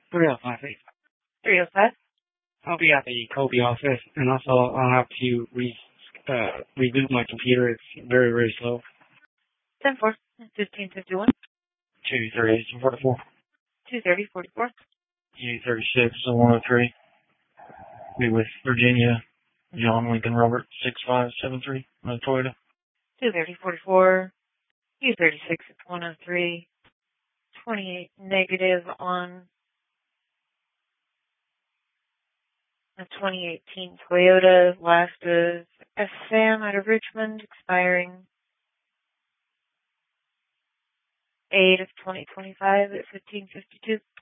305. 305. I'll be at the Kobe office, and also I'll have to reboot my computer. It's very, very slow. 10-4. 1551. 238-44. 230-44. U36-103. Be with Virginia, John Lincoln Robert, 6573, on Toyota. 230-44. U36-103. 28 negative on a 2018 Toyota. Last is S. Sam out of Richmond, expiring 8 of 2025 at 1552.